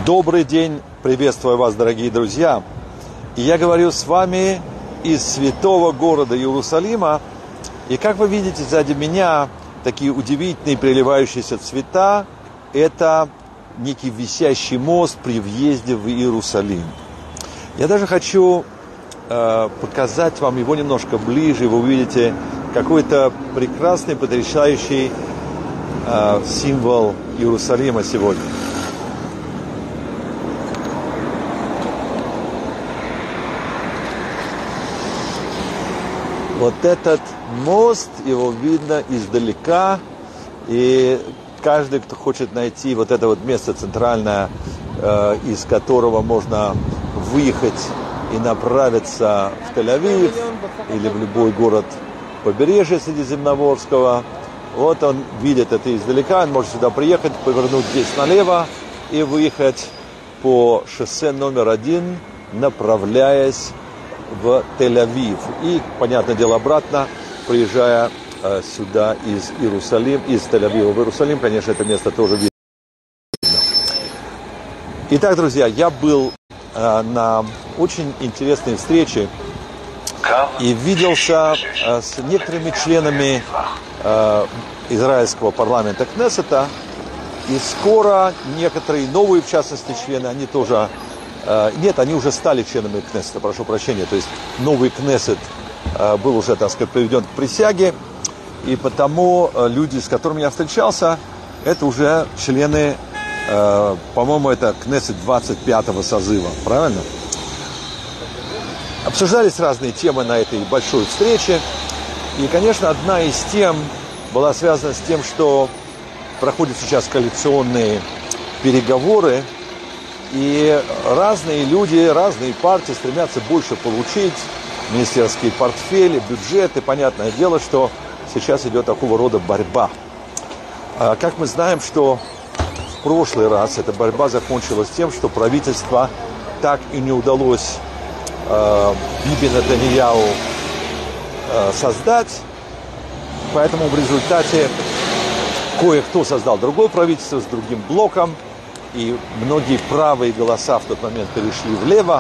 Добрый день, приветствую вас, дорогие друзья. И я говорю с вами из святого города Иерусалима. И как вы видите сзади меня, такие удивительные переливающиеся цвета, это некий висящий мост при въезде в Иерусалим. Я даже хочу показать вам его немножко ближе. Вы увидите какой-то прекрасный, потрясающий символ Иерусалима сегодня. Вот этот мост, его видно издалека, и каждый, кто хочет найти вот это вот место центральное, из которого можно выехать и направиться в Тель-Авив или в любой город побережья Средиземноморского, вот он видит это издалека, он может сюда приехать, повернуть здесь налево и выехать по шоссе номер 1, направляясь в Тель-Авив. И, понятное дело, обратно, приезжая сюда из Иерусалима, из Тель-Авива в Иерусалим, конечно, это место тоже видно. Итак, друзья, я был на очень интересной встрече и виделся с некоторыми членами израильского парламента Кнессета, и скоро некоторые новые, в частности, члены, они тоже... Нет, они уже стали членами Кнессета, прошу прощения. То есть новый Кнессет был уже, так сказать, приведен к присяге. И потому люди, с которыми я встречался, это уже члены, по-моему, это Кнессет 25-го созыва, правильно? Обсуждались разные темы на этой большой встрече. И, конечно, одна из тем была связана с тем, что проходят сейчас коалиционные переговоры. И разные люди, разные партии стремятся больше получить министерские портфели, бюджеты. Понятное дело, что сейчас идет такого рода борьба. Как мы знаем, что в прошлый раз эта борьба закончилась тем, что правительство так и не удалось Биби Нетаньяху создать. Поэтому в результате кое-кто создал другое правительство с другим блоком. И многие правые голоса в тот момент перешли влево.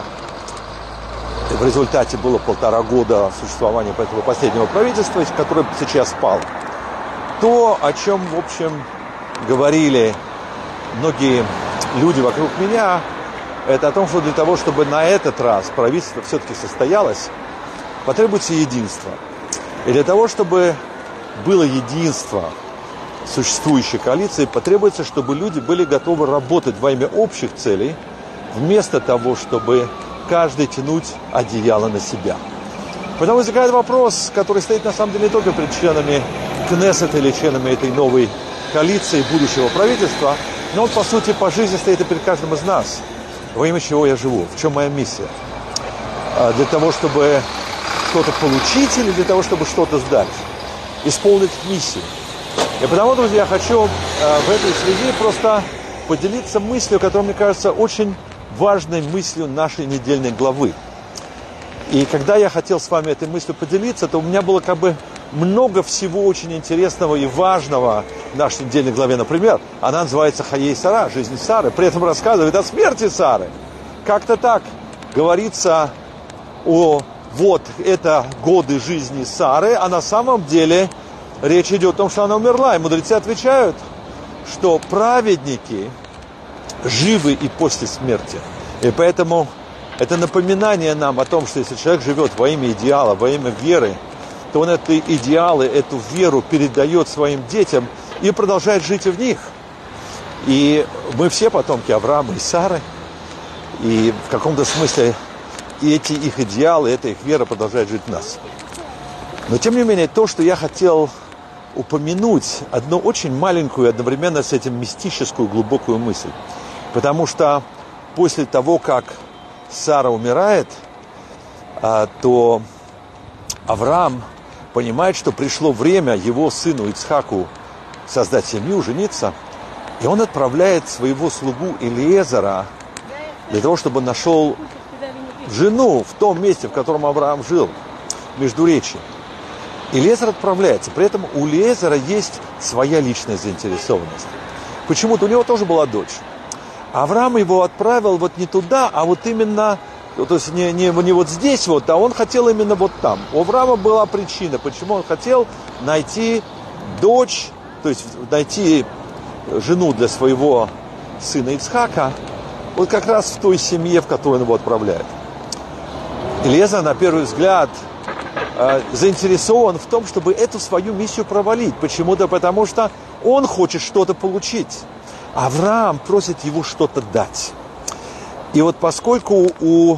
И в результате было 1,5 года существования этого последнего правительства, которое сейчас спало. То, о чем, в общем, говорили многие люди вокруг меня, это о том, что для того, чтобы на этот раз правительство все-таки состоялось, потребуется единство. И для того, чтобы было единство существующей коалиции, потребуется, чтобы люди были готовы работать во имя общих целей, вместо того, чтобы каждый тянуть одеяло на себя. Поэтому возникает вопрос, который стоит на самом деле не только перед членами Кнессета или членами этой новой коалиции будущего правительства, но он, по сути, по жизни стоит и перед каждым из нас. Во имя чего я живу? В чем моя миссия? Для того, чтобы что-то получить или для того, чтобы что-то сдать? Исполнить миссию. И потому, друзья, я хочу в этой связи просто поделиться мыслью, которая, мне кажется, очень важной мыслью нашей недельной главы. И когда я хотел с вами этой мыслью поделиться, то у меня было как бы много всего очень интересного и важного в нашей недельной главе. Например, она называется «Хаей Сара», «Жизнь Сары», при этом рассказывает о смерти Сары. Как-то так говорится о вот это годы жизни Сары, а на самом деле... Речь идет о том, что она умерла, и мудрецы отвечают, что праведники живы и после смерти. И поэтому это напоминание нам о том, что если человек живет во имя идеала, во имя веры, то он эти идеалы, эту веру передает своим детям и продолжает жить в них. И мы все потомки Авраама и Сары, и в каком-то смысле эти их идеалы, эта их вера продолжает жить в нас. Но тем не менее, то, что я хотел упомянуть, одну очень маленькую, одновременно с этим мистическую, глубокую мысль. Потому что после того, как Сара умирает, то Авраам понимает, что пришло время его сыну Ицхаку создать семью, жениться, и он отправляет своего слугу Элиезера для того, чтобы нашел жену в том месте, в котором Авраам жил, в Междуречии. Элиезер отправляется. При этом у Элиезера есть своя личная заинтересованность. Почему-то у него тоже была дочь. Авраам его отправил вот не туда, а вот именно, то есть не вот здесь вот, а он хотел именно вот там. У Авраама была причина, почему он хотел найти дочь, то есть найти жену для своего сына Ицхака, вот как раз в той семье, в которую он его отправляет. Элиэзер, на первый взгляд, заинтересован в том, чтобы эту свою миссию провалить. Почему-то потому, что он хочет что-то получить. Авраам просит его что-то дать. И вот поскольку у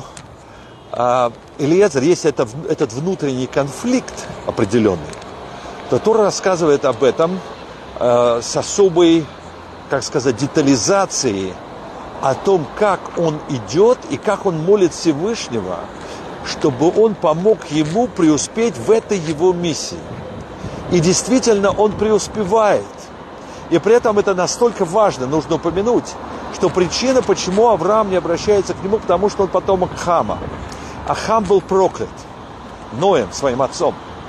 Элиэзера есть этот внутренний конфликт определенный, то Тора рассказывает об этом с особой, как сказать, детализацией о том, как он идет и как он молит Всевышнего, чтобы он помог ему преуспеть в этой его миссии. И действительно он преуспевает. И при этом это настолько важно, нужно упомянуть, что причина, почему Авраам не обращается к нему, потому что он потомок Хама. А Хам был проклят Ноем, своим отцом.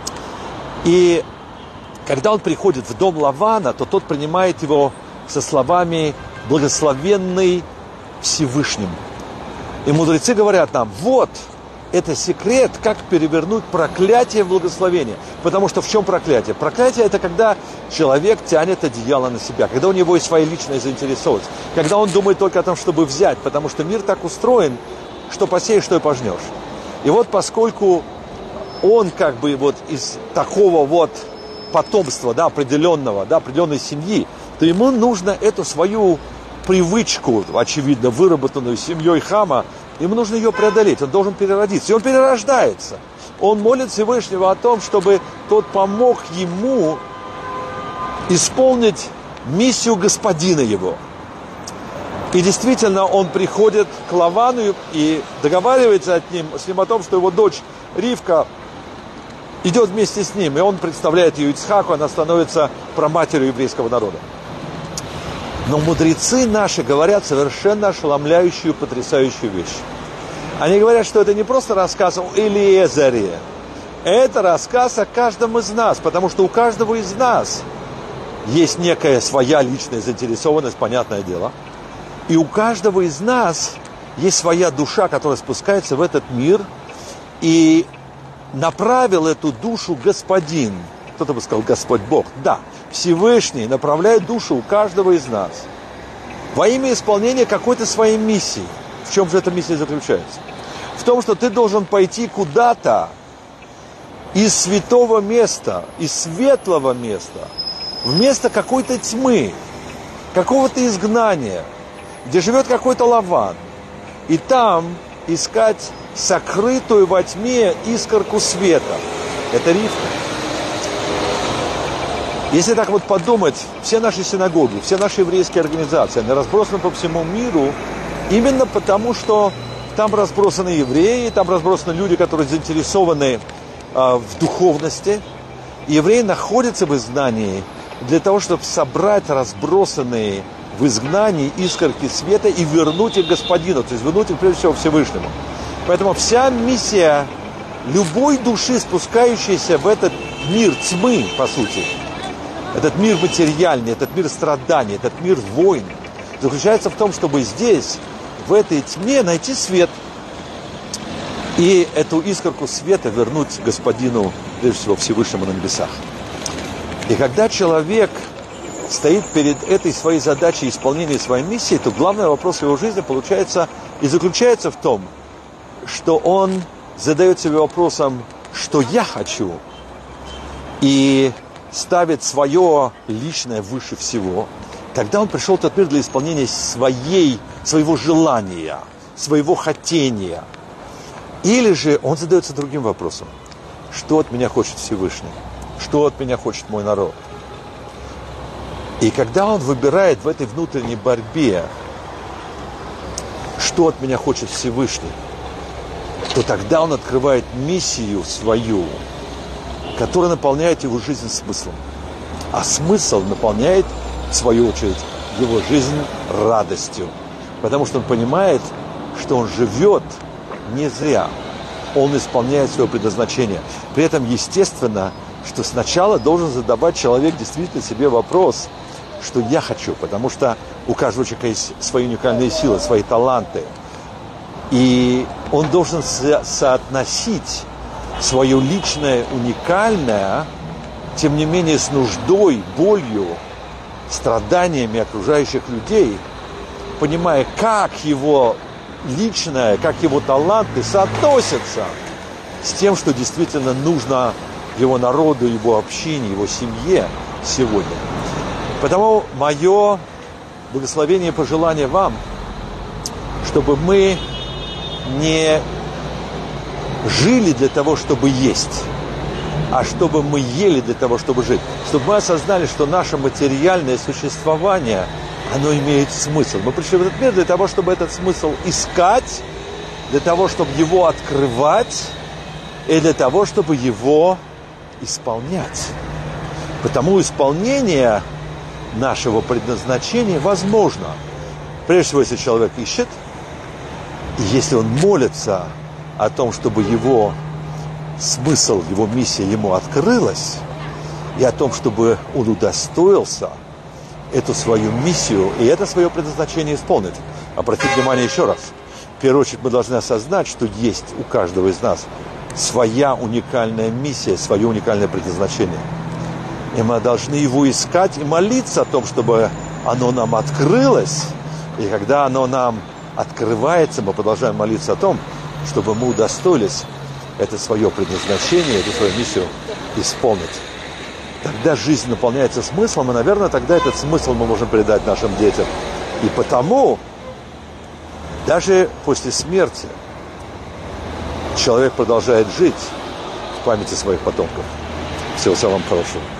И когда он приходит в дом Лавана, то тот принимает его со словами «благословенный Всевышним». И мудрецы говорят нам, вот, это секрет, как перевернуть проклятие в благословение. Потому что в чем проклятие? Проклятие – это когда человек тянет одеяло на себя, когда у него есть своя личная заинтересованность, когда он думает только о том, чтобы взять, потому что мир так устроен, что посеешь, что и пожнешь. И вот поскольку он как бы вот из такого вот потомства, да, определенного, да, определенной семьи, то ему нужно эту свою привычку, очевидно, выработанную семьей Хама, ему нужно ее преодолеть, он должен переродиться. И он перерождается. Он молит Всевышнего о том, чтобы тот помог ему исполнить миссию господина его. И действительно, он приходит к Лавану и договаривается с ним о том, что его дочь Ривка идет вместе с ним, и он представляет ее Ицхаку, она становится праматерью еврейского народа. Но мудрецы наши говорят совершенно ошеломляющую, потрясающую вещь. Они говорят, что это не просто рассказ о Элиэзере, это рассказ о каждом из нас, потому что у каждого из нас есть некая своя личная заинтересованность, понятное дело, и у каждого из нас есть своя душа, которая спускается в этот мир, и направил эту душу Господин. Кто-то бы сказал Господь Бог. Да, Всевышний направляет душу у каждого из нас во имя исполнения какой-то своей миссии. В чем же эта миссия заключается? В том, что ты должен пойти куда-то из святого места, из светлого места, в место какой-то тьмы, какого-то изгнания, где живет какой-то Лаван, и там искать сокрытую во тьме искорку света. Это Ривка. Если так вот подумать, все наши синагоги, все наши еврейские организации, они разбросаны по всему миру именно потому, что там разбросаны евреи, там разбросаны люди, которые заинтересованы в духовности. И евреи находятся в изгнании для того, чтобы собрать разбросанные в изгнании искорки света и вернуть их Господину, то есть вернуть их прежде всего Всевышнему. Поэтому вся миссия любой души, спускающейся в этот мир тьмы, по сути, этот мир материальный, этот мир страданий, этот мир войн, заключается в том, чтобы здесь, в этой тьме, найти свет. И эту искорку света вернуть Господину, прежде всего, Всевышнему на небесах. И когда человек стоит перед этой своей задачей исполнения своей миссии, то главный вопрос в его жизни получается и заключается в том, что он задает себе вопросом, что я хочу, и ставит свое личное выше всего. Тогда он пришел в этот мир для исполнения своего желания, своего хотения. Или же он задается другим вопросом. Что от меня хочет Всевышний? Что от меня хочет мой народ? И когда он выбирает в этой внутренней борьбе, что от меня хочет Всевышний, то тогда он открывает миссию свою, которая наполняет его жизнь смыслом. А смысл наполняет, в свою очередь, его жизнь радостью. Потому что он понимает, что он живет не зря. Он исполняет свое предназначение. При этом, естественно, что сначала должен задавать человек действительно себе вопрос, что я хочу, потому что у каждого человека есть свои уникальные силы, свои таланты. И он должен соотносить свое личное, уникальное, тем не менее с нуждой, болью, страданиями окружающих людей, понимая, как его личное, как его таланты соотносятся с тем, что действительно нужно его народу, его общине, его семье сегодня. Потому мое благословение и пожелание вам, чтобы мы не жили для того, чтобы есть, а чтобы мы ели для того, чтобы жить. Чтобы мы осознали, что наше материальное существование, оно имеет смысл. Мы пришли в этот мир для того, чтобы этот смысл искать, для того, чтобы его открывать, и для того, чтобы его исполнять. Потому исполнение нашего предназначения возможно. Прежде всего, если человек ищет, и если он молится о том, чтобы его смысл, его миссия ему открылась, и о том, чтобы он удостоился эту свою миссию и это свое предназначение исполнить. Обратите внимание еще раз. В первую очередь мы должны осознать, что есть у каждого из нас своя уникальная миссия, свое уникальное предназначение. И мы должны его искать и молиться о том, чтобы оно нам открылось. И когда оно нам открывается, мы продолжаем молиться о том, чтобы мы удостоились это свое предназначение, эту свою миссию исполнить. Тогда жизнь наполняется смыслом, и, наверное, тогда этот смысл мы можем передать нашим детям. И потому, даже после смерти, человек продолжает жить в памяти своих потомков. Всего самого хорошего.